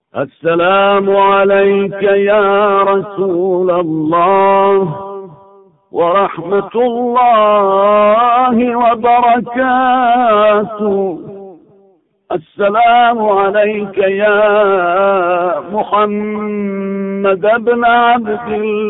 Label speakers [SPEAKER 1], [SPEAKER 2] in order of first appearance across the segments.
[SPEAKER 1] السلام عليك يا رسول الله ورحمة الله وبركاته. السلام عليك يا محمد بن عبد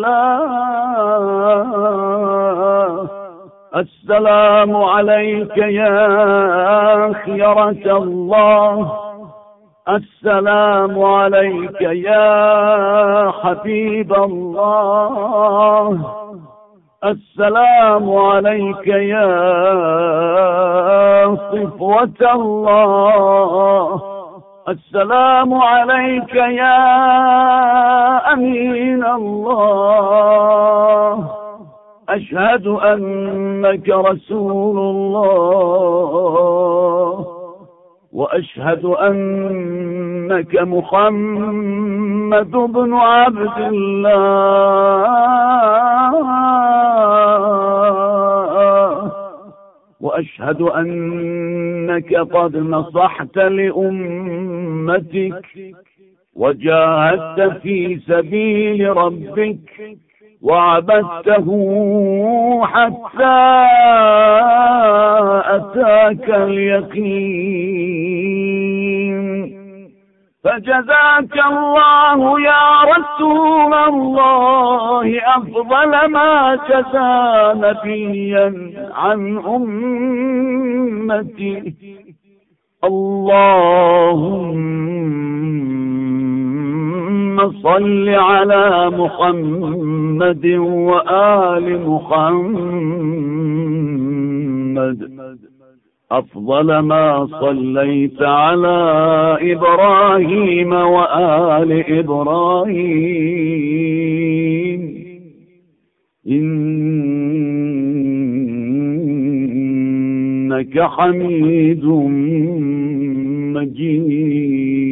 [SPEAKER 1] الله. السلام عليك يا خيرة الله. السلام عليك يا حبيب الله. السلام عليك يا صفوة الله. السلام عليك يا أمين الله. أشهد أنك رسول الله وأشهد أنك محمد بن عبد الله وأشهد أنك قد نصحت لأمتك وجاهدت في سبيل ربك وعبدته حتى أتاك اليقين. فجزاك الله يا رسول الله أفضل ما جزى نبيا عن أمتي. اللهم صل على محمد وآل محمد أفضل ما صليت على إبراهيم وآل إبراهيم إنك حميد مجيد.